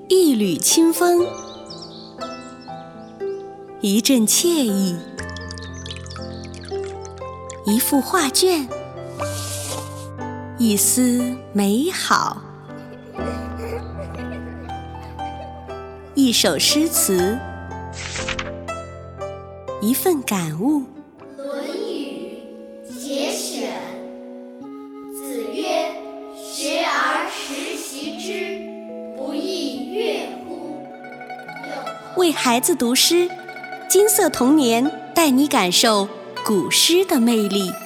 一缕清风，一阵惬意，一幅画卷，一丝美好，一首诗词，一份感悟。 论语节选，子曰：学而时习之，不亦说乎。 为孩子读诗，金色童年带你感受古诗的魅力。